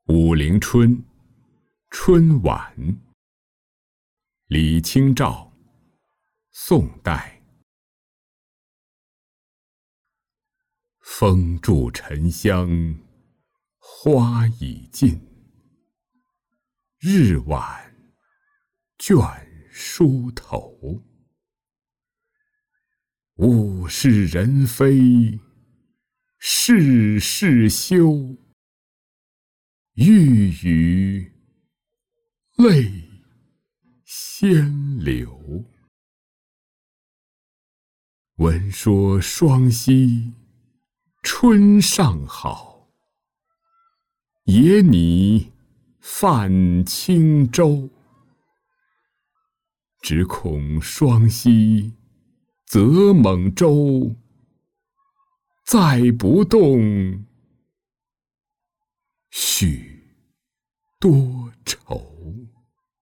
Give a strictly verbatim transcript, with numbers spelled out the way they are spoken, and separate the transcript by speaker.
Speaker 1: 武陵春，春晚。李清照，宋代。风住沉香，花已尽。日晚倦梳头。物是人非，事事休。欲语泪先流。闻说双溪春尚好，野拟泛轻舟。只恐双溪舴猛舟，载不动，许多愁。